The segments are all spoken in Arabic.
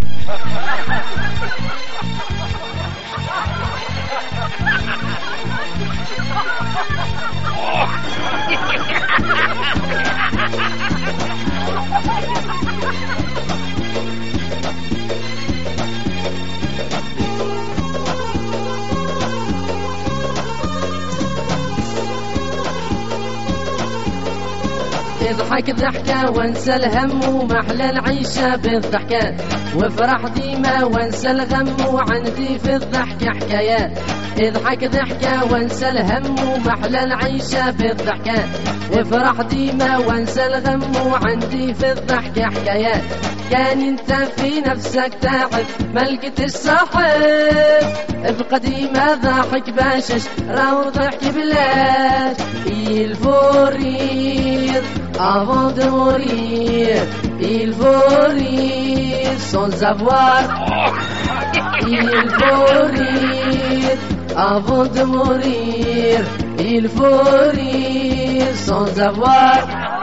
اضحك ضحكة وانسى الهم ومحلى العيشة بالضحكات، وافرح ديما وانسى الغم وعندي في الضحك حكايات. اضحك ضحكة وانسى الهم ومحلى العيشة بالضحكات، وافرح ديما وانسى الغم وعندي في الضحك حكايات. كان انت في نفسك تعب ما لقيتش صاحب، ابقى ديما ضاحك باشش راو ضحك بلاش. Il faut rire avant de mourir, il faut rire sans avoir. Il faut rire avant de mourir, il faut rire sans avoir.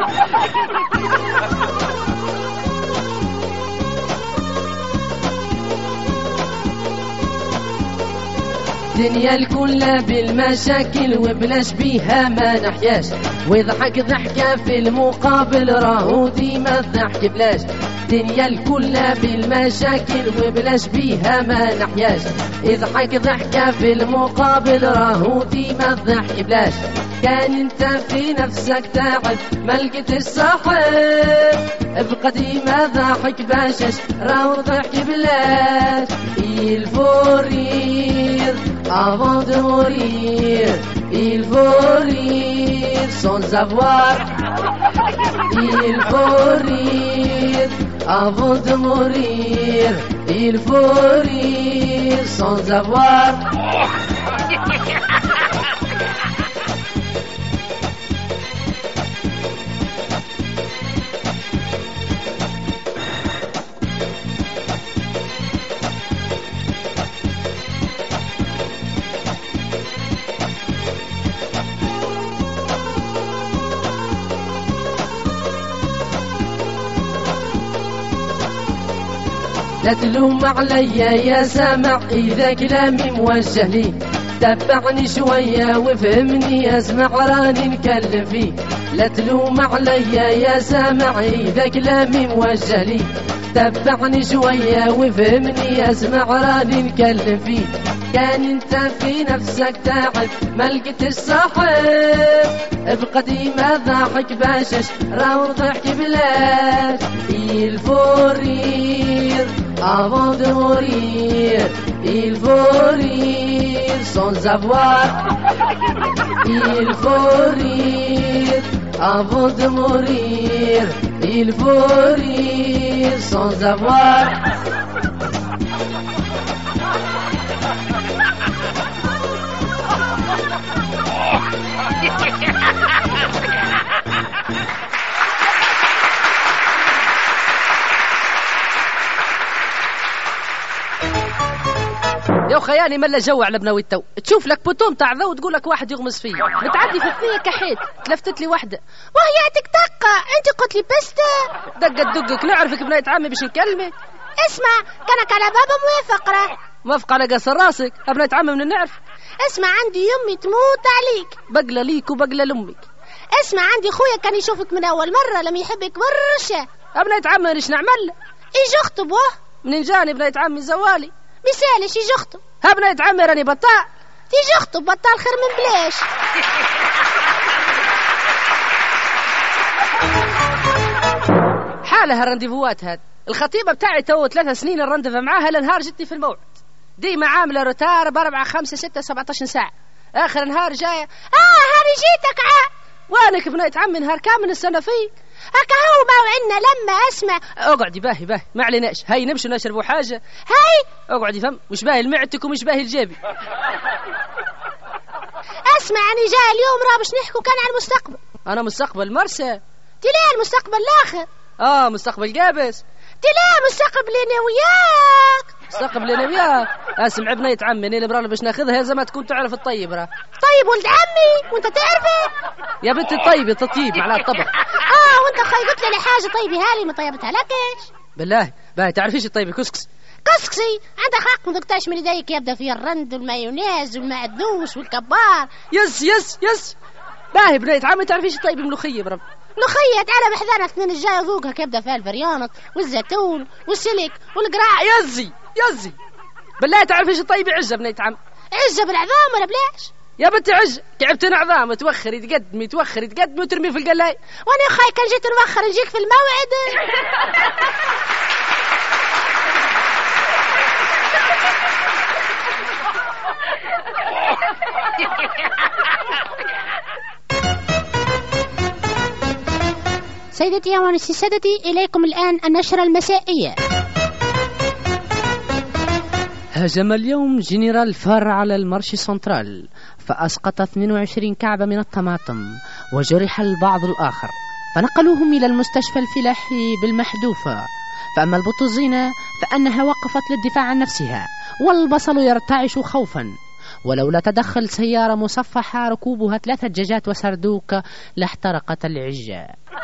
الدنيا الكل بالمشاكل وبلاش بيها ما نحياش، ويضحك ضحكة في المقابل راهو ديما الضحك بلاش. الدنيا الكل بالمشاكل وبلاش بيها ما نحياش، يضحك ضحكة في المقابل راهو ديما الضحك بلاش. كان انت في نفسك تعب ما لقيتش صاحب، ابقى ديما ضاحك باشش راهو ضحك بلاش. Il faut rire avant de mourir, il faut rire sans avoir. Il faut rire avant de mourir, il faut rire sans avoir. لا تلوم عليا يا سامع إذا كلامي موجه لي، تبعني شوية وفهمني اسمع راني نكلم فيه. لا تلوم عليا يا سامع إذا كلامي موجه لي، تبعني شوية وفهمني اسمع راني نكلم فيه. كان انت في نفسك تعب ما لقيتش صاحب، ابقى ديما ضاحك باشش راهو ضحك بلاش. Il faut rire avant de mourir, il faut rire sans avoir. Il faut rire avant de mourir, il faut rire sans avoir. يا خياني ملا جو على بناوي التو، تشوف لك بوتون تاع ذو وتقول لك واحد يغمس فيا، متعدي في الثنيه كحيت تلفتت لي وحده وهي تكتقة. انت قلت لي بسته دقت دقك نعرفك بناية عمي باش نكلمك. اسمع كانك على بابا موافق راه موافق على قصر راسك بناية عمي من نعرف. اسمع عندي يمي تموت عليك، بقلة ليك وبقلة لامك. اسمع عندي خويا كان يشوفك من اول مرة لم يحبك برشا. بناية عمي ايش نعمل؟ يجي اخطب واه منين جاني بناية عمي زوالي مثالش يجي اخطب. بناية عمي راني بطال، تيجي اخطب بطال خير من بلاش. حالها الرنديفوات هاد الخطيبة بتاعي تو 3 سنين الرندفة معاها لنهار جتني في الموعد، ديما عاملة روتار ب4 5 6 17 ساعة. آخر نهار جاية هاري جيتك وانك بناية عمي نهار كامل السنة فيك هكا هو موعدنا لما اسمع. اقعدي باهي ما عليناش، هاي نمشي نشربوا حاجة. هاي اقعدي فم مش باهي لمعدتك ومش باهي لجيبي. اسمع أنا جاي اليوم راه باش نحكوا كان على المستقبل. أنا مستقبل مرسى تلا المستقبل الآخر. مستقبل قابس. تلا مستقبل أنا وياك. مستقبل أنا وياك. اسمع بنية عمي أنا اللي باش ناخذها زي ما تكون تعرف الطيب راه. طيب ولد عمي وأنت تعرفه؟ يا بنت الطيب تطيب على الطبخ. وأنت خي قلت لي حاجة طيبها لي ما طيبتها لكش. باهي تعرفيش الطيب كسكسي؟ كسكسي عندك حق، ما دقتاش من يديك يبدا فيه الرند والمايونيز والمعدوس والكبار. يس يس يس. باهي بنيت عمي تعرفيش الطيب ملوخيه برب؟ ملوخية تعال بحذانا الاثنين الجاي ذوقها كيبدا فيها الفريانط والزيتون والسلك والقراع. يزي يزي بالله تعرفيش الطيب عزه بنيت عم؟ عزه بالعظام ولا بلاش؟ يا بنتي عز تعبتنا عظام، توخر يتقدمي توخر يتقدمي وترمي في القلاي. وانا يا خاي كان جيت نوخر نجيك في الموعد. سيدتي وانسي سادتي، إليكم الآن النشرة المسائية. هاجم اليوم جنرال فار على المارشي سنترال فأسقط 22 كعبة من الطماطم وجرح البعض الآخر، فنقلوهم إلى المستشفى الفلاحي بالمحذوفة. فأما البطوزينة فأنها وقفت للدفاع عن نفسها، والبصل يرتعش خوفا، ولولا تدخل سيارة مصفحة ركوبها 3 دجاجات وسردوك لاحترقت العجة.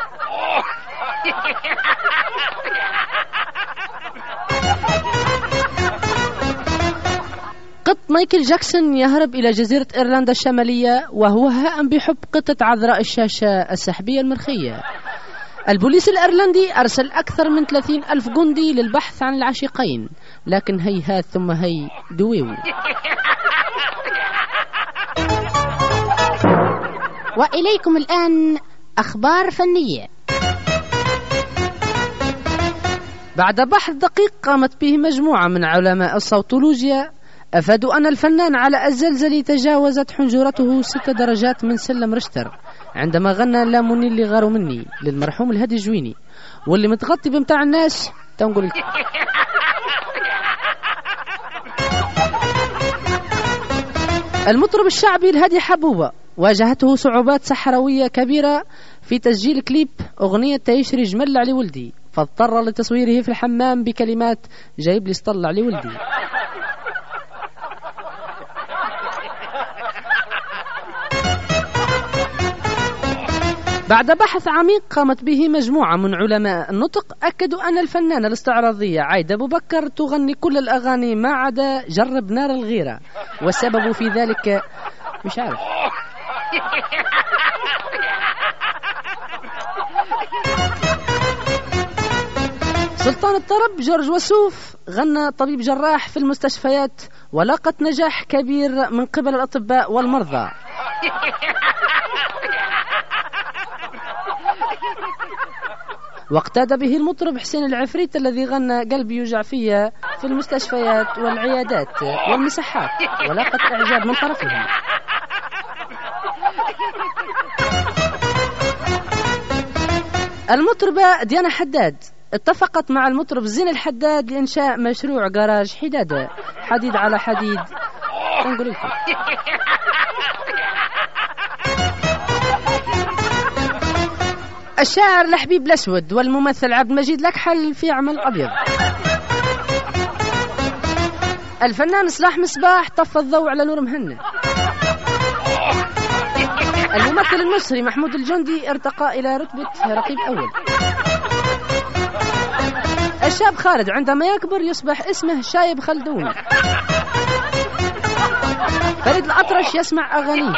قط مايكل جاكسون يهرب إلى جزيرة إيرلندا الشمالية وهو هائم بحب قطة عذراء الشاشة السحبية المرخية. البوليس الإيرلندي أرسل أكثر من 30,000 جندي للبحث عن العشيقين، لكن هيهات ثم هي دويو. وإليكم الآن أخبار فنية. بعد بحث دقيق قامت به مجموعة من علماء الصوتولوجيا أفادوا أن الفنان علاء الزلزلي تجاوزت حنجرته 6 درجات من سلم رشتر عندما غنى لا مني اللي غاروا مني للمرحوم الهادي الجويني، واللي متغطي بمتاع الناس تنقول. المطرب الشعبي الهادي حبوبة واجهته صعوبات صحراوية كبيرة في تسجيل كليب أغنية تيشري جمل علي ولدي، فاضطر لتصويره في الحمام بكلمات جايب لي اسطل علي ولدي. بعد بحث عميق قامت به مجموعة من علماء النطق أكدوا أن الفنانة الاستعراضية عايدة أبو بكر تغني كل الأغاني ما عدا جرب نار الغيرة، والسبب في ذلك مش عارف. سلطان الطرب جورج وسوف غنى طبيب جراح في المستشفيات ولاقت نجاح كبير من قبل الأطباء والمرضى. واقتاد به المطرب حسين العفريت الذي غنى قلبي يوجع فيا في المستشفيات والعيادات والمساحات ولاقت إعجاب من طرفهم. المطربة ديانا حداد اتفقت مع المطرب زين الحداد لإنشاء مشروع جراج حدادة، حديد على حديد. نقول لكم الشاعر لحبيب الأسود والممثل عبد المجيد الأكحل في عمل أبيض. الفنان صلاح مصباح طفى الضوء على نور مهنا. الممثل المصري محمود الجندي ارتقى إلى رتبة رقيب أول. الشاب خالد عندما يكبر يصبح اسمه شايب خلدون. فريد الأطرش يسمع أغانيه.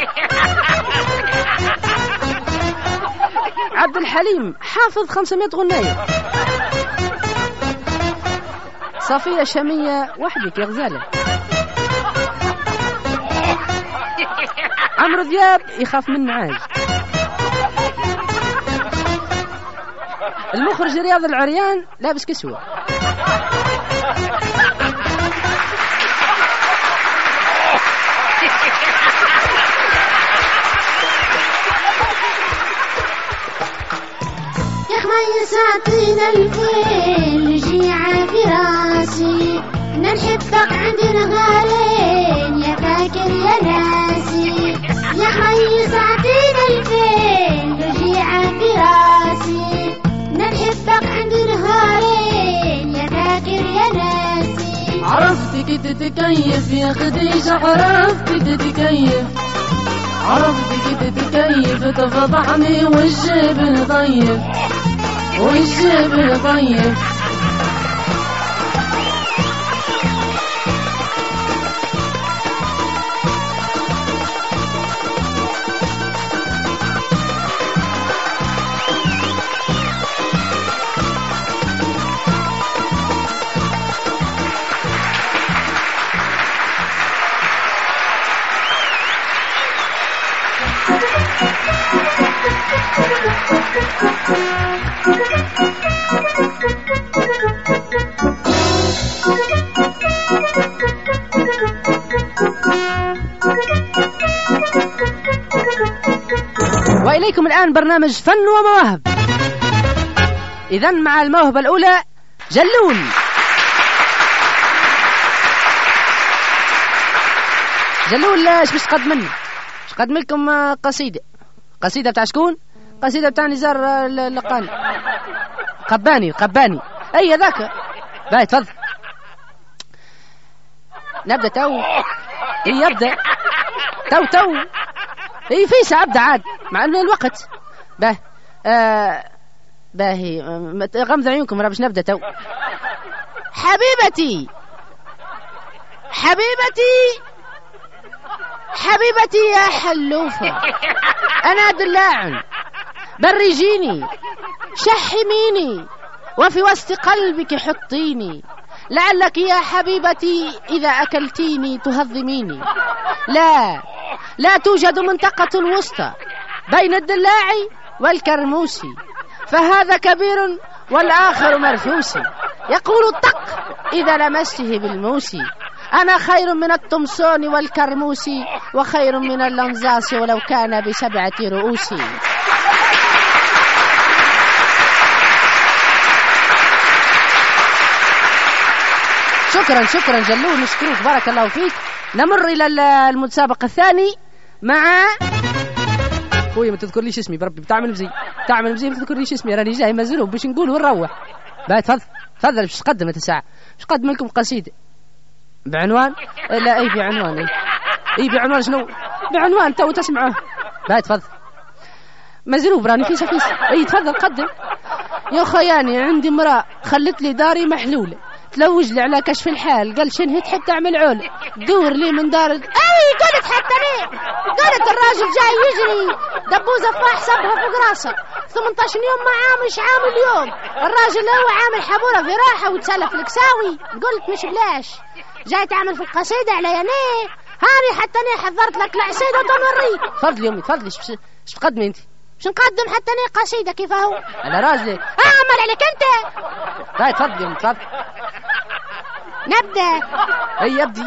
عبد الحليم حافظ 500 غناية. صفية شامية وحدك يا غزالة. عمرو دياب يخاف من عاج. المخرج رياض العريان لابس كسوة. يا خميس اعطينا الفيل يجي عافي راسي، نحبك عندنا غالين يا فاكر يا ناسي. يا خميس اعطينا الفيل يجي عافي راسي، نحبك عندنا غالين يا فاكر يا ناسي. عرفتك تتكيف يا خديجة، عرفتك تتكيف، عرفتك تتكيف، تفضحني والجبل ضيف والجبل ضيف. إليكم الآن برنامج فن ومواهب. إذن مع الموهبة الأولى جلول. جلول ايش باش تقدم لنا؟ باش تقدم لكم قصيدة بتاع شكون؟ قصيدة بتاع نزار اللقاني قباني أي ذاك. باهي تفضل. نبدأ تو. يبدأ تو في ساعة أبدأ عاد مع الوقت. باهي غمض عيونكم باش نبدأ تو. حبيبتي يا حلوفة، أنا دلاع، برجيني شحميني وفي وسط قلبك حطيني، لعلك يا حبيبتي إذا أكلتيني تهضميني. لا توجد منطقة وسطى بين الدلاع والكرموس، فهذا كبير والآخر مرفوس، يقول الطق إذا لمسته بالموس. أنا خير من التمسون والكرموس، وخير من اللنزاس ولو كان ب7 رؤوس. شكرا جلول، نشكرك بارك الله فيك. نمر إلى المتسابق الثاني مع خويا. ما تذكرليش اسمي بربي، بتعمل مزي ما تذكرليش اسمي، راني جاي مزلوب باش نقول ونروح. باهي تفضل باش تقدم انت ساعة. باش نقدم لكم قصيدة بعنوان لا اي بعنوان بعنوان شنو؟ بعنوان تو تسمعوه. باهي تفضل. مزلوب راني فيسا تفضل قدم. يا خياني عندي امرأة خلت لي داري محلولة، تلوج لي على كشف الحال، قال شنو تحب تعمل عولة، دور لي من دار قلت حتى ليه، قالت الراجل جاي يجري دبوزة فاح صبها فوق راسه 18 يوم ما عامل عامل اليوم. الراجل هو عامل حبورة في راحة وتسلف الكساوي. قلت مش بلاش جاي تعمل في القصيدة على ينيه، هاني حتى انا حضرت لك العصيدة وتنوريك. تفضلي يومي تفضلي. ايش تقدمي انت؟ باش نقدم حتى انا قصيدة كيف هو على راجلي. عمل عليك انت. باهي تفضلي يومي تفضل. نبدأ. يبدي.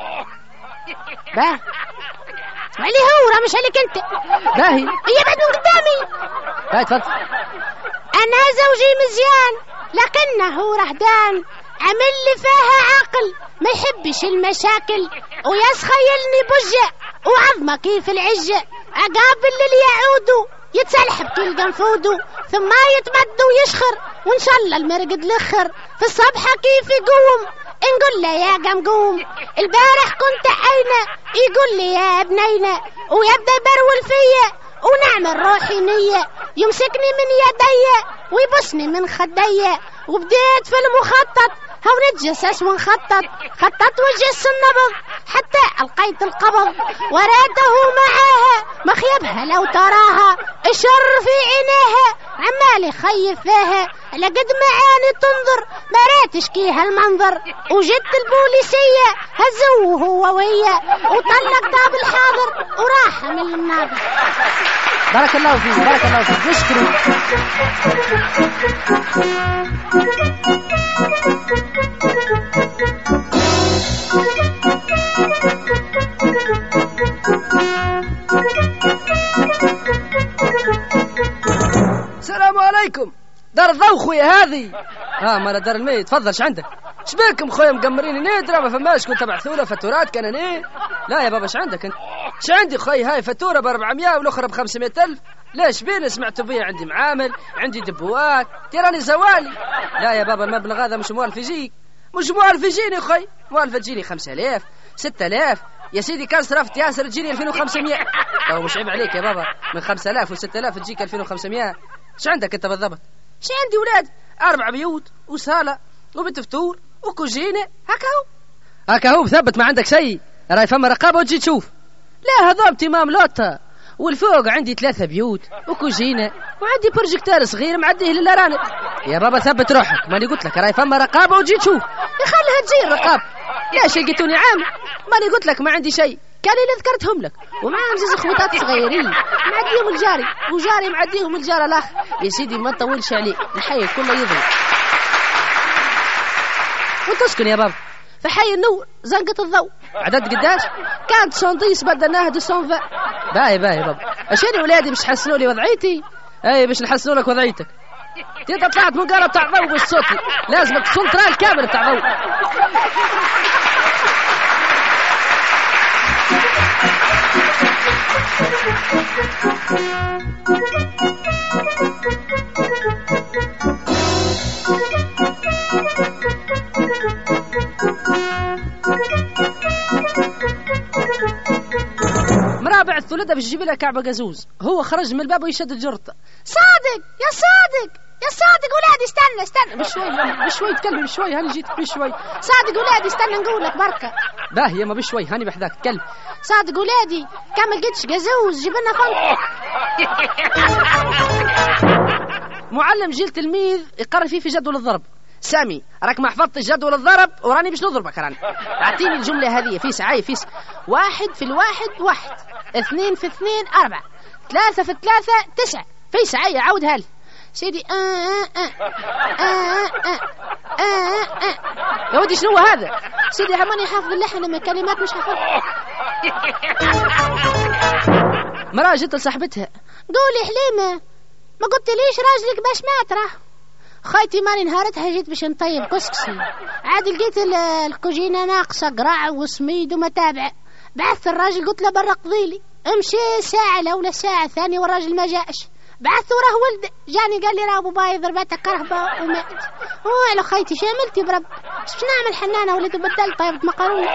باهي علي هو مش عليك انت. باهي بعد من قدامي. باهي تفضل. انا زوجي مزيان لكنه رهدان، عمل لي فيها عقل ما يحبش المشاكل، ويسخيلني بجة وعظمة كيف العجة، اقابل اللي يعودوا يتسلحب كل قنفودو، ثم يتمد ويشخر وان شاء الله المرقد الاخر، في الصبحة كيف يقوم نقول له يا قمقوم، البارح كنت عينه يقول لي يا ابنينا، ويبدا يبرول فيا ونعمل روحي نية، يمسكني من يدي ويبسني من خدي، وبديت في المخطط هو نتجسس ونخطط، خطط وجس النبض حتى القيت القبض، وراته معاها مخيبها لو تراها، الشر في عينيها عمالي خيف فيها، لقد معاني تنظر ما ريت تشكيها المنظر، وجدت البوليسية هزوه هو ويا، وطلق داب الحاضر وراح من النار. بارك الله فيك نشكرك. السلام عليكم. دار الضوء خويا هذه. مالا دار الميت. تفضل. عندك؟ شبيكم خويا مقمرين ندرى ما فماش كنت تبعثوا له فاتورات كان لا يا بابا عندك انت؟ عندي خويا هاي فاتوره ب400 والاخرى ب500,000. ليش بين سمعتوا بيا عندي معامل عندي دبوات تيراني زوالي. لا يا بابا المبلغ هذا مش موالف يجيك، مش موالف يجيني خويا، موالف تجيني 5,000 6,000 يا سيدي. كان صرفت ياسر تجيني 2500. تو مش عيب عليك يا بابا، من 5,000 و6,000 تجيك 2500. ايش عندك انت بالضبط؟ ايش عندي ولاد 4 بيوت وصاله وبنت فتور وكوجينه هكا هو مثبت. ما عندك شيء راي فما رقابه وتجي تشوف. لا هذا امتمام لوطه، والفوق عندي 3 بيوت وكوجينه وعندي بروجيكتور صغير معديه للارانب. يا بابا ثبت روحك، ماني قلت لك راي فما رقابه وتجي تشوف. يخليها تجي الرقابه. لا شيء قلتوني عام، ماني قلت لك ما عندي شيء، كان اللي ذكرتهم لك، ومعهم 2 اخوات صغيرين معديهم الجاري وجاري معديهم الجار الاخ. يا سيدي ما نطولش عليه، الحي كله يضرب. وتسكن يا بابا في حي النور زنقة الضوء. عدد قداش؟ كانت 110 بدلناها 220. باهي بابا. اشيني ولادي باش يحسنوا لي وضعيتي؟ اي باش نحسنوا لك وضعيتك. انت طلعت من قارة تاع ضوء بالصوت، لازمك سنترال كامل تاع ضوء. مرابع ولدها باش تجيب لها كعبة قزوز، هو خرج من الباب ويشد الجرطة. صادق يا صادق ولادي استنى بشوي تكلم بشوي، هاني جيت بشوي. صادق ولادي استنى نقول لك بركة. باهي ما بشوي هاني بحذاك تكلم. صادق ولادي كان ما لقيتش قزوز جيب لنا فنطة. معلم جيل تلميذ يقرر فيه في جدول الضرب. سامي راك ما حفظتش جدول الضرب وراني باش نضربك راني. اعطيني الجملة هذه في سعاي في 1 في 1 1، 2 في 2 4، 3 في 3 9. في سعاي عاودها لي سيدي. يا ودي شنو هذا سيدي؟ عماني حافظ اللحن لما كلمات مش حافظ. مرأة جت لصاحبتها. قولي حليمة ما قلت ليش راجلك باش مات راه؟ خايتي ماني نهارتها جيت باش نطيب كسكسي، عاد لقيت الكوجينة ناقصة قرع وسميد ومتابع. بعثت الراجل قلت له برا قضيلي، امشي ساعة لولا ساعة ثانية والراجل ما جاش. بعثت وراه ولده جاني قال لي راه ابو باي ضربته كرهبه ومات. على خيتي شاملتي برب ايش نعمل حنانه ولد بدل طيبت مقرونه.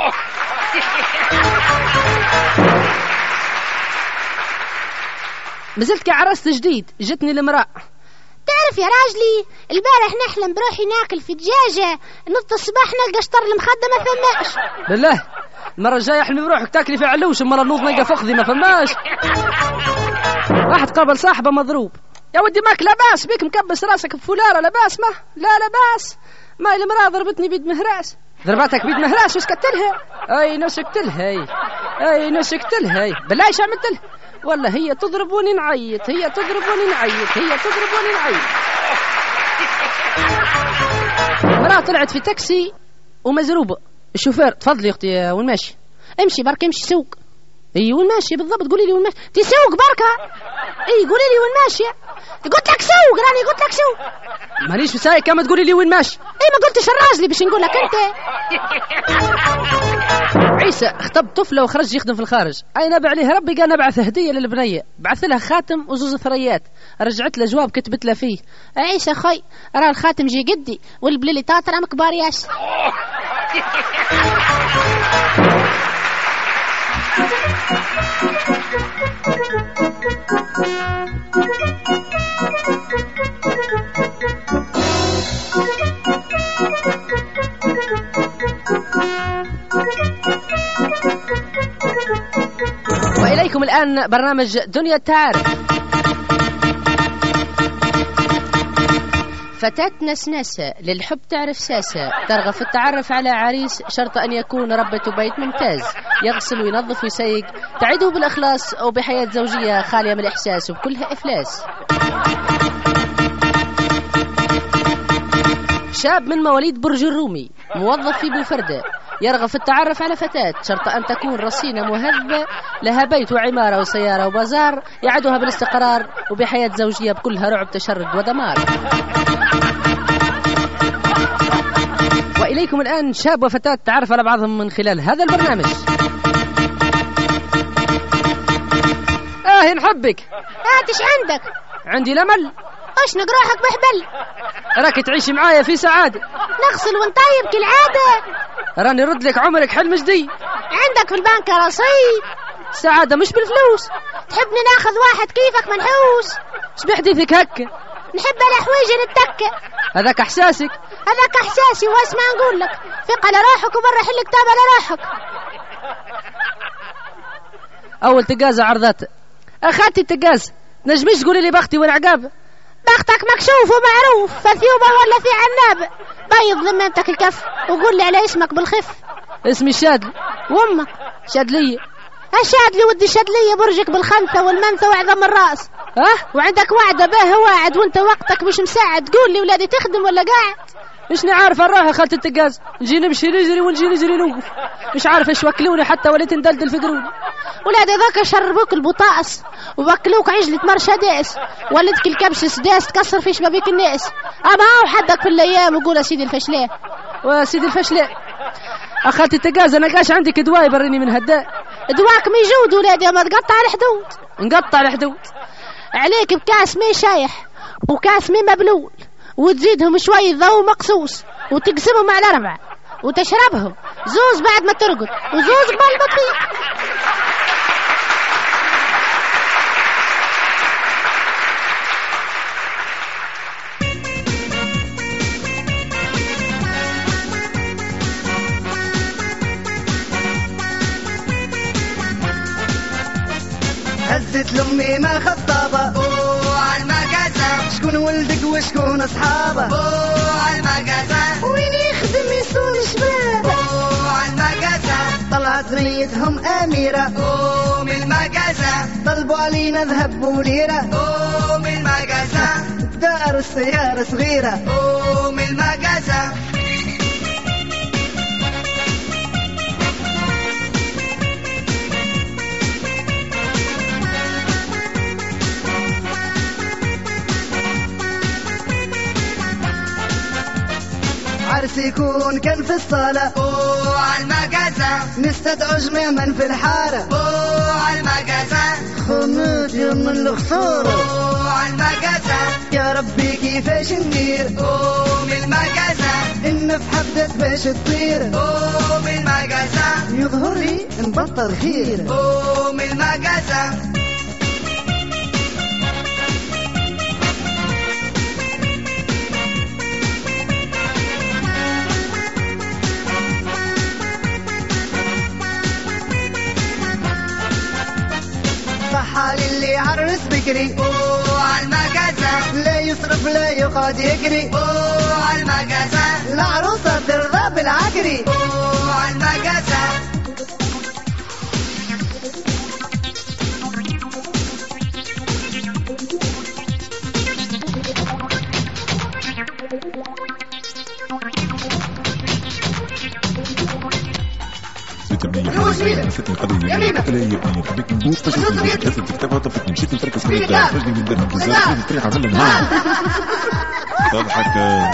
مازلت كعرست جديد جتني المرأة. تعرف يا راجلي البارح نحلم بروحي ناكل في دجاجة، نط الصباح نلقى شطر المخدة ما فماش. بالله المرة الجاية احلمي بروحك تاكلي في علوش، المرة نوض نلقى فخذي ما فماش. واحد قابل صاحبه مضروب. يا ودي ماك لاباس بيك مكبس راسك بفولارة لاباس؟ ما لا لاباس. ما المرأة ضربتني بيد مهراس. ضربتك بيد مهراس وسكت لها؟ اي نسكت لها اي نسكت لها. بالله ايش عملت لها؟ والله هي تضربوني نعيط، هي تضربوني نعيط، هي تضربوني نعيط. مرأة طلعت في تاكسي ومزروبة. الشوفير تفضلي يا اختي وين ماشي؟ امشي برك امشي سوق. اي وين ماشي بالضبط؟ قولي لي وين ماشي. تسوق بركة. اي قولي لي وين ماشية. قلت لك سوق راني قلت لك سوق. مانيش مسايق كما تقولي لي وين ماشي. اي ما قلتش الراجلي باش نقول لك انت. عيسى خطب طفله وخرج يخدم في الخارج. اي نبع عليه ربي قال نبعث هديه للبنيه، بعث لها خاتم وزوز ثريات. رجعت له جواب كتبت له فيه عيسى خي راه الخاتم جي قدي والبليلي تاطر كبار ياس. وإليكم الآن برنامج دنيا التعارف. فتاة نسناسة للحب تعرف ساسة، ترغب في التعرف على عريس، شرط أن يكون ربة بيت ممتاز، يغسل وينظف ويسيق، تعده بالإخلاص أو بحياة زوجية خالية من الإحساس وبكلها إفلاس. شاب من مواليد برج الرومي موظف في بوفردة، يرغب في التعرف على فتاة، شرط أن تكون رصينة مهذبة، لها بيت وعمارة وسيارة وبازار، يعدها بالاستقرار وبحياة زوجية بكلها رعب تشرد ودمار. وإليكم الآن شاب وفتاة تعرف على بعضهم من خلال هذا البرنامج. نحبك. ايش عندك؟ عندي الأمل. اشنق روحك بحبل. راك تعيشي معايا في سعادة. نغسل ونطيب كالعادة. راني رد لك عمرك حلم جديد. عندك في البنك رصيد. السعادة مش بالفلوس. تحبني ناخذ واحد كيفك منحوس؟ ايش بحديثك هكا؟ نحب الحويجة للتكة. هذاك احساسك؟ هذاك احساسي واسمع نقول لك ثق على روحك وبرا حل كتاب على روحك. اول تقازة عرضات اخاتي التقاز، نجميش تقولي لي بختي والعقاب؟ بختك مكشوف ومعروف، فثيوبة ولا في عناب، بيض ذمتك الكف وقول لي على اسمك بالخف. اسمي الشادلي. وامك؟ شادلية. الشادلي ودي شادلية، برجك بالخنثة والمنثى وعظم الراس. وعندك وعدة باه واعد وانت وقتك مش مساعد، قول لي ولادي تخدم ولا قاعد؟ مش نعرف نروح يا خالة التقاز، نجي نمشي نجري ونجي نجري نوقف، مش عارف ايش وكلوني حتى وليت ندلدل في قروني. ولادي ذاك شربوك البطاطس وبكلوك عجلة مرشدس ولدك الكبش سداس تكسر في شبابيك الناس. أما وحدك في الأيام وقول يا سيدي الفشلاء. وسيدي الفشلاء أخذت التقاز أنا قاش عندك دواء يبرني من هدا. دواك ميجود ولادي ما تقطع الحدود. نقطع الحدود عليك بكاس مي شايح وكاس مي مبلول وتزيدهم شوي ضوء مقصوص وتقسمهم على 4 وتشربهم زوز بعد ما ترقد وزوز قبل ما تفيق. هزت لأمي ما خطابة عالمقاسة شكون ولدك وشكون أصحابه عالمقاسة وين يخدم يسون شباب عالمقاسة طلعت ميتهم أميرة من المقاسة طلبوا علينا ذهب وليرة من المقاسة دار السيارة صغيرة من المقاسة عرس يكون كان في الصالة عالمقاسة نستدعو جميع من في الحارة عالمقاسة خمود يا من الخسارة عالمقاسة يا ربي كيفاش ندير من المقاسة إن في حبدت باش تطير من المقاسة يظهر لي نبطل خير من المقاسة صحالي اللي عرس بكري عالمقاسة لا يصرف لا يقعد يجري عالمقاسة العروسة ترضى بالعكري عالمقاسة فتنة قضية قتلية خليك نبوس تشوف كاسة تكتبها طفتني مشيت نفركس من الدار فجدي من الدرهم بزاف في الطريق عزلنا معاه تضحك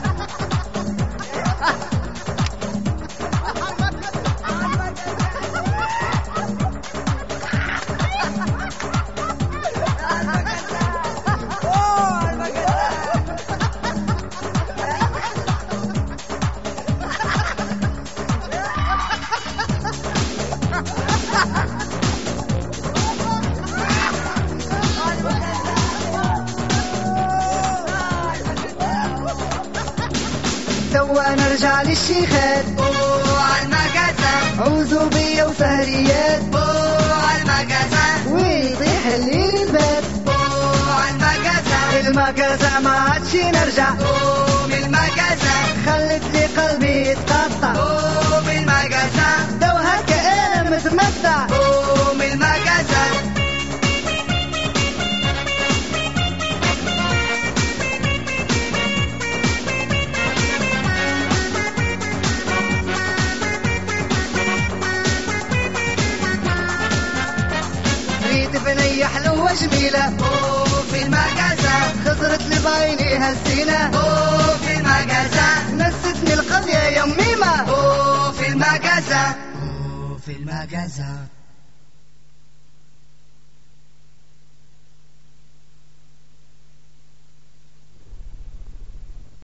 توا نرجع للشيخات عالمقاسة عوزوا بيا وسهريات عالمقاسة ويطيح الليل البات عالمقاسة المقاسة ما عادش نرجع من المقاسة خلت لي قلبي يتقطع من المقاسة دو هكا انا متمتع من المقاسة بنية حلوة جميلة في المقاسة خسرت لي بعينيها الزينة في المقاسة نستني القضية يا ميمة في المقاسة في المقاسة